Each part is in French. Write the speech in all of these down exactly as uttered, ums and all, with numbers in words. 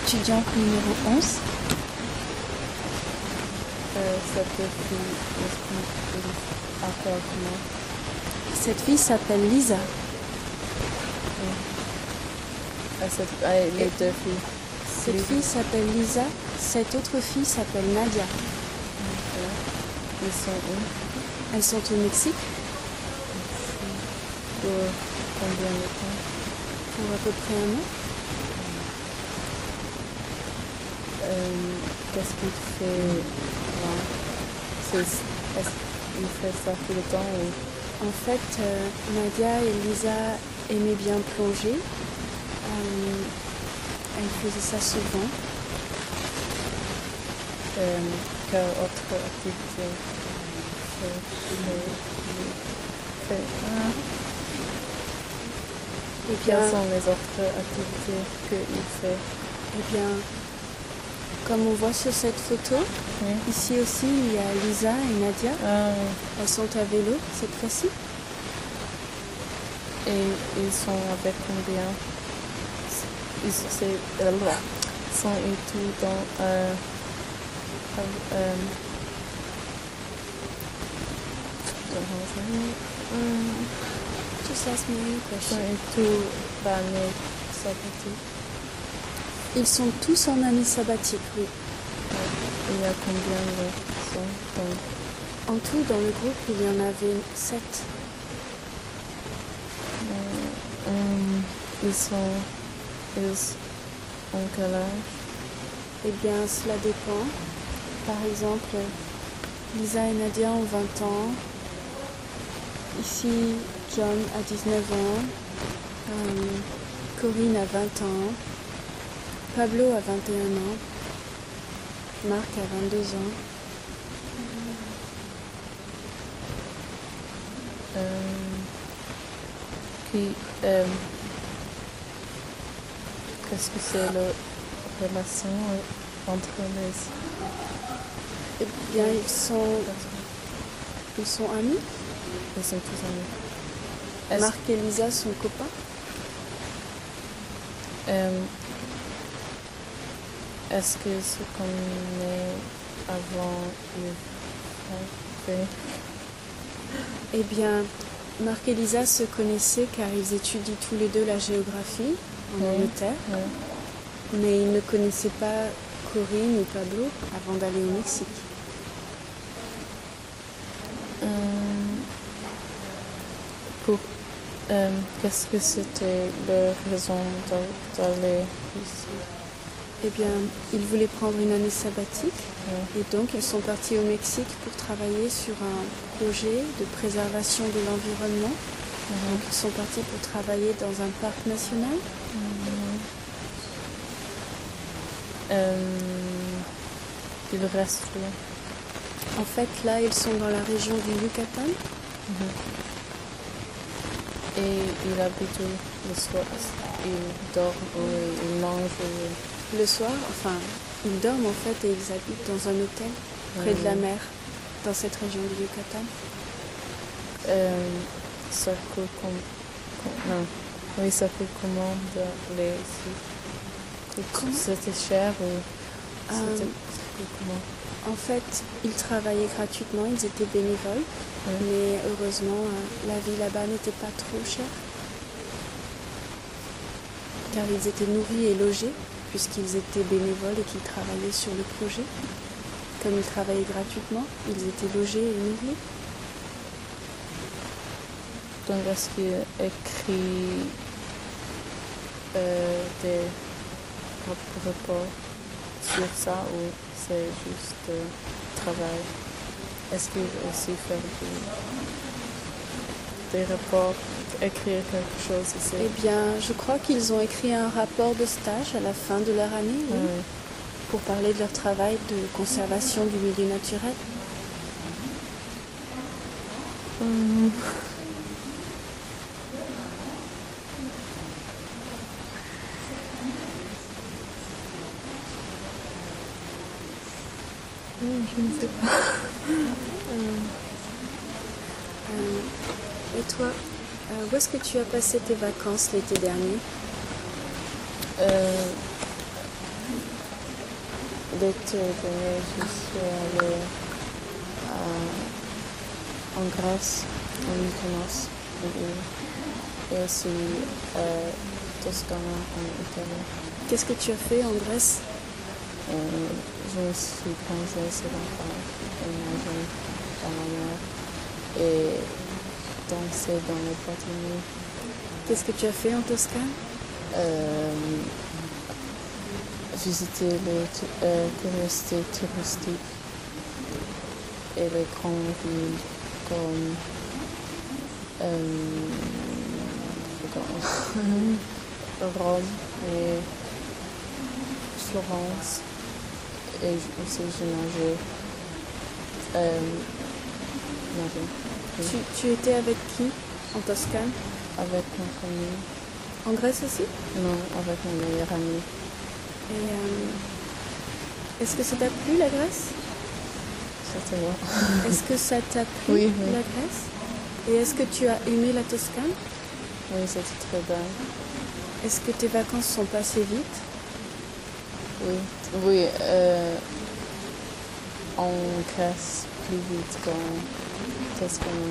Étudiante numéro onze. Euh, cette fille, est-ce qu'on appelle comment? Cette fille s'appelle Lisa. Ah, cette, ah, les deux filles. Cette Lisa. fille s'appelle Lisa. Cette autre fille s'appelle Nadia. Okay. Ils sont où? Elles sont au Mexique. Pour combien de temps? Pour à peu près un an. Euh, Qu'est-ce qu'il fait là? C'est, est-ce qu'il fait ça tout le temps ou... En fait, euh, Nadia et Lisa aimaient bien plonger. Euh, elles faisaient ça souvent. Euh, quelle autre activité fait, fait, fait, ah. Et bien, Quelles sont les autres activités qu'il fait? eh bien, comme on voit sur cette photo, Oui. ici aussi il y a Lisa et Nadia. Ah, Elles sont à vélo cette fois-ci. et ils sont avec combien? Ils c'est, euh, sont et tout dans euh, euh, Just ask me any sont question. et tout l'année sabbatique. Ils sont tous en année sabbatique, oui. Il y a combien de sont dans, En tout, dans le groupe, il y en avait sept. euh, euh, ils sont ils ont quel âge? Eh bien, cela dépend. Par exemple, Lisa et Nadia ont vingt ans. Ici, John a dix-neuf ans. Euh, Corinne a vingt ans. Pablo a vingt et un ans. Marc a vingt-deux ans. Euh, qui, euh, qu'est-ce que c'est la relation entre les... Eh bien, ils sont, ils sont amis. Ils sont tous amis. Est-ce, Marc et Lisa sont copains. euh, est-ce que ce qu'on est avant le fait? Eh bien, Marc et Lisa se connaissaient car ils étudient tous les deux la géographie en Oui. Angleterre. Oui. Mais ils ne connaissaient pas Corinne ou Pablo avant d'aller au Mexique. Euh, pour, euh, qu'est-ce que c'était la raison d'a- d'aller ici? Eh bien, ils voulaient prendre une année sabbatique Oui. et donc ils sont partis au Mexique pour travailler sur un projet de préservation de l'environnement. Donc ils sont partis pour travailler dans un parc national. Euh, il reste là. En fait, là, ils sont dans la région du Yucatan. Et il habite où le soir? Il dort ou il mange ou... Le soir, enfin, ils dorment en fait et ils habitent dans un hôtel près de la Mhm. mer, dans cette région du Yucatan. Euh, ça coûte comme... com- non. Oui, ça coûte comment d'aller ici? Coûte- Comment? C'était cher ou... Euh, C'était ça coûte comment? En fait, ils travaillaient gratuitement, ils étaient bénévoles, Oui. mais heureusement, euh, la vie là-bas n'était pas trop chère. Car ils étaient nourris et logés, puisqu'ils étaient bénévoles et qu'ils travaillaient sur le projet. Comme ils travaillaient gratuitement, ils étaient logés et nourris. Donc, est-ce qu'il écrit euh, des rap- rapports sur ça ou c'est juste euh, travail? Est-ce qu'il veut aussi faire du- des rapports, écrire quelque chose ici? Eh bien, je crois qu'ils ont écrit un rapport de stage à la fin de leur année, oui, Oui. pour parler de leur travail de conservation du milieu naturel. Hum. Hum, Je ne sais pas. Euh, et toi, euh, où est-ce que tu as passé tes vacances l'été dernier? Euh, l'été dernier, je suis allée à- en Grèce, en Mykonos, et, et aussi à Toscane, en Italie. Qu'est-ce que tu as fait en Grèce? Euh, je me suis plongée sur la plage et nagé dans la mer et dansé dans les bâtiments. Qu'est-ce que tu as fait en Toscane? Euh, visiter les euh, curiosités touristiques et les grandes villes comme euh, Rome et Florence. Et aussi je nageais. Euh, nageais. Oui. Tu, tu étais avec qui en Toscane? Avec ma famille. En Grèce aussi? Non, avec mon meilleur ami. Et euh, est-ce que ça t'a plu la Grèce? Certainement. Est-ce que ça t'a plu Oui, oui. la Grèce? Et est-ce que tu as aimé la Toscane? Oui, c'était très bien. Est-ce que tes vacances sont passées vite? Oui, oui. Euh, on casse plus vite qu'en Toscane.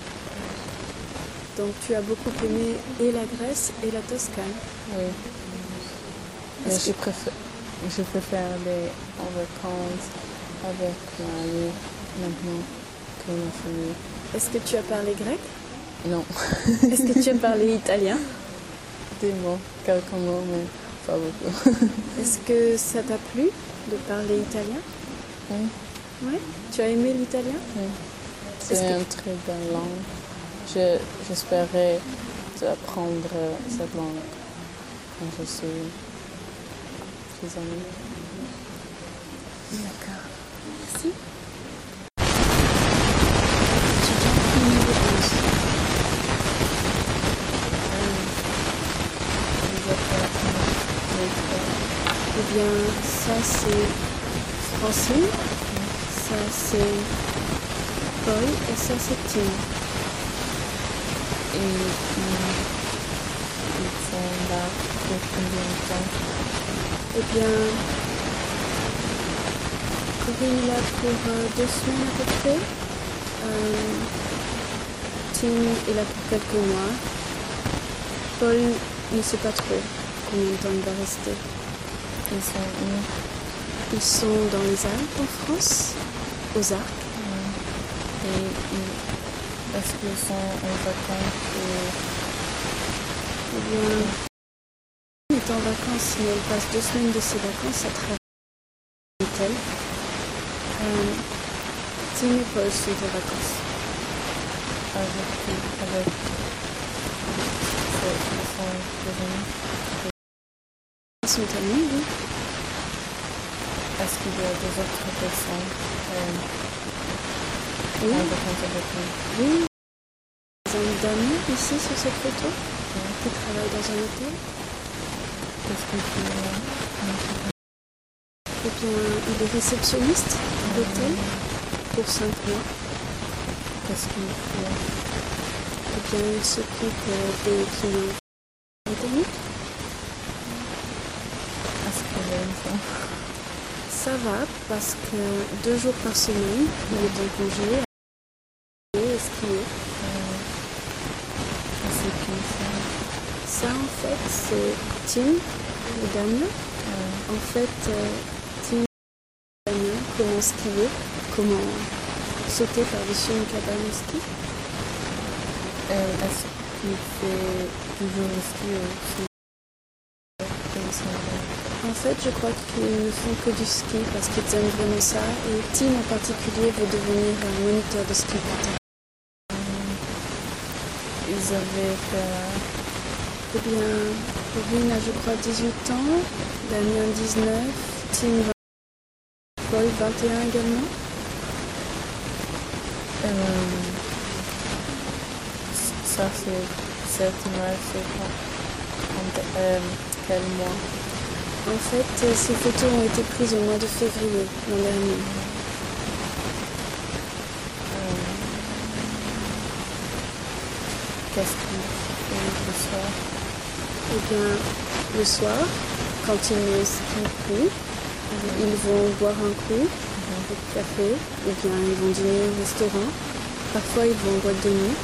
Donc tu as beaucoup aimé et la Grèce et la Toscane. Oui. Mais Est-ce je que- préfère, je préfère aller en vacances avec ma amie maintenant que ma famille. Est-ce que tu as parlé grec? Non, Est-ce que tu as parlé italien? des mots, quelques mots, mais pas beaucoup. Est-ce que ça t'a plu de parler italien? Oui, Ouais. Tu as aimé l'italien? oui. C'est Est-ce que- une très belle langue. Je, j'espérais apprendre cette langue quand je suis plus amie. D'accord. Merci. Étudiant numéro onze. Eh bien, ça c'est Francine, ça c'est Paul et ça c'est Tim. Et puis, ils sont là pour combien de temps? Eh bien, Corinne est là pour euh, deux semaines à peu près. Euh, Tim est là pour quelques mois. Paul ne sait pas trop combien de temps il va rester. Ils sont où? Ils sont dans les Alpes en France, aux Arcs. Et ils- est-ce qu'ils sont en vacances ou... Eh bien, elle est en vacances, mais elle passe deux semaines de ses vacances à travailler. Euh, Tim et Paul sont en vacances. avec qui? Avec... C'est- Ils sont des amis? Ils sont amis, oui. Est-ce qu'il y a des autres personnes euh, Oui, en vacances avec nous? oui. Des amis d'amis ici sur cette photo qui travaillent dans un hôtel. Qu'est-ce qu'ils font là? Eh bien, il est réceptionniste à l'hôtel pour cinq mois. Qu'est-ce qu'ils font? Eh bien, il s'occupe euh, des clients britanniques. Est-ce qu'il aime ça? Ça va parce que deux jours par semaine, il est en congé et skier. Euh, c'est qui ça? Ça, en fait, c'est Tim et Damien. Euh, En fait, euh, Tim et Damien comment skier, comment sauter par-dessus une cabane de ski. euh, est-ce qu'il fait toujours le ski aussi? Comme ça, En fait, je crois qu'ils ne font que du ski parce qu'ils aiment vraiment ça. Et Tim en particulier veut devenir un moniteur de ski plus tard. ils avaient fait... Eh bien, Corinne a, je crois, dix-huit ans, Damien dix-neuf, Tim vingt, Paul vingt et un également. Euh, ça, c'est cette image, c'est quand, quand, euh, quel mois? En fait, euh, ces photos ont été prises au mois de février l'an dernier. Euh, qu'est-ce qu'il fait le soir? Eh bien, le soir, quand il ne skie plus, Ils vont boire un coup au café, ou bien ils vont dîner au restaurant. Parfois, ils vont en boîte de nuit.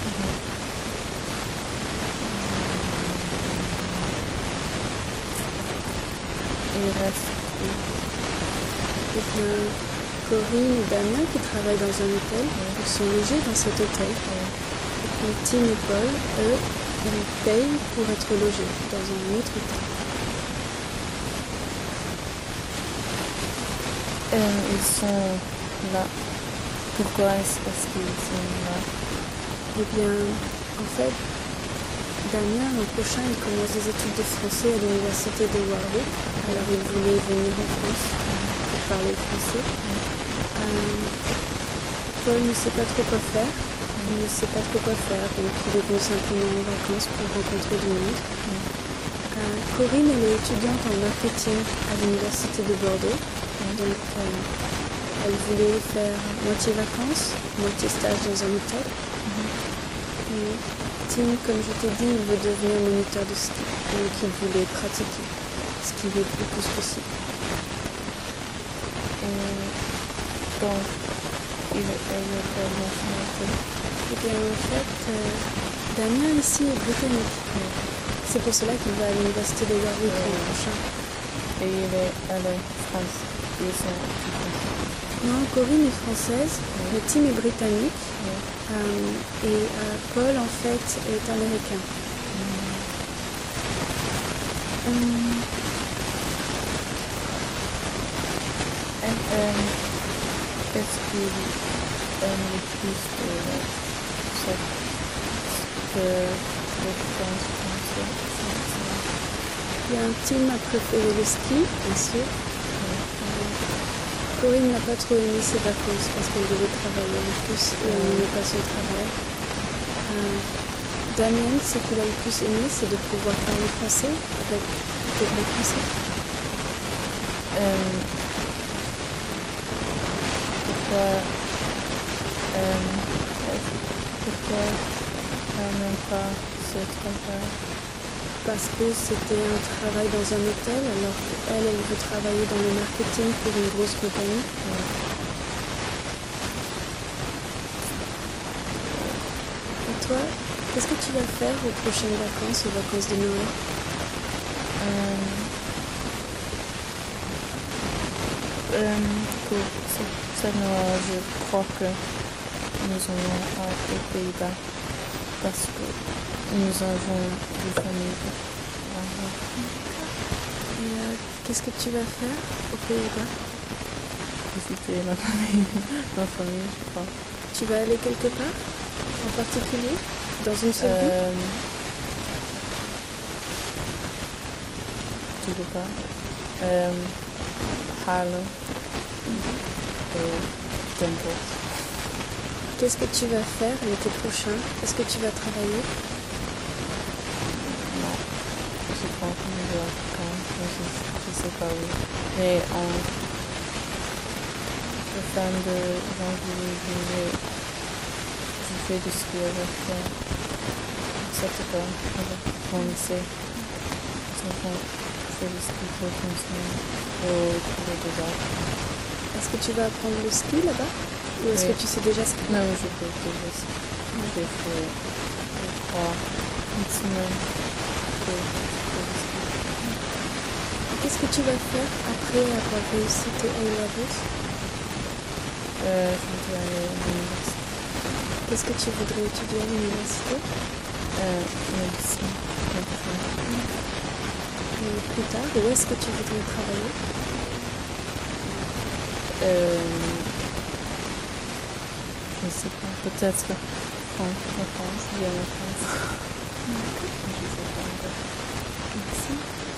Et il reste où? Et bien, Corinne et Damien, qui travaillent dans un hôtel, ils sont logés dans cet hôtel. Et puis Tim et Paul, eux, ils payent pour être logés dans un autre hôtel. Euh, ils sont là. Pourquoi est-ce est-ce qu'ils sont là? Eh bien, en fait, Damien, l'an prochain, il commence des études de français à l'université de Warwick. Alors, il voulait venir en France pour parler français. Euh, Paul ne sait pas trop quoi faire. Il ne sait pas trop quoi faire, donc il est venu simplement en vacances pour rencontrer du monde. Euh, Corinne, elle est étudiante en marketing à l'université de Bordeaux. Donc, euh, elle voulait faire moitié vacances, moitié stage dans un hôtel. Et Tim, comme je t'ai dit, il veut devenir moniteur de ski. Donc, il voulait pratiquer skier le plus possible. Et donc, il est de quelle nationalité? Et bien, en fait, euh, Damien ici est britannique. C'est pour cela qu'il va à l'université de Warwick l'an prochain. Et il est à la France. Ils sont français. Non, Corinne est française, Oui. mais Tim est britannique. Oui. Euh, et euh, Paul, en fait, est américain. Hum. Et euh, qu'est-ce qu'il aime le plus de cette que le France français? Bien, Tim a préféré le ski, bien sûr. Corinne n'a pas trop aimé ses vacances parce qu'elle devait travailler en plus et elle n'aimait pas son travail. Euh, Damien, ce qu'il a le plus aimé, c'est de pouvoir parler français avec des vrais Français. Euh, pourquoi euh, pourquoi elle n'aime pas ce travail? Parce que c'était un travail dans un hôtel, alors qu'elle, elle veut travailler dans le marketing pour une grosse compagnie. Ouais. Et toi, qu'est-ce que tu vas faire aux prochaines vacances, aux vacances de Noël? Euh, euh, pour ce- cette Noël, je crois que nous allons aux Pays-Bas parce que nous avons une famille là-bas. Et euh, qu'est-ce que tu vas faire aux Pays-Bas? Visiter ma famille, ma famille, je crois. Tu vas aller quelque part en particulier? Dans une seule ville? Euh, tu veux pas? Euh, Haarlem et Den Bosch. Qu'est-ce que tu vas faire l'été prochain? Est-ce que tu vas travailler? Non, je pense que je vais quand je, je sais pas où. Mais en la fin de janvier, juillet, je fais du ski avec euh, cette école, avec mon lycée. Je fais du ski pour continuer au cours des arts. Est-ce que tu vas apprendre le ski là-bas? Ou est-ce Oui. que tu sais déjà skier? Non, je fais déjà ski. J'ai fait trois, une semaine de, de ski. Qu'est-ce que tu vas faire après avoir réussi tes A-levels? Euh, je voudrais aller à l'université. Qu'est-ce que tu voudrais étudier à l'université? Euh, médecine. médecine. Et plus tard, où est-ce que tu voudrais travailler? Euh, je ne sais pas, peut-être en, en France, bien en France. Je ne sais pas encore. Merci.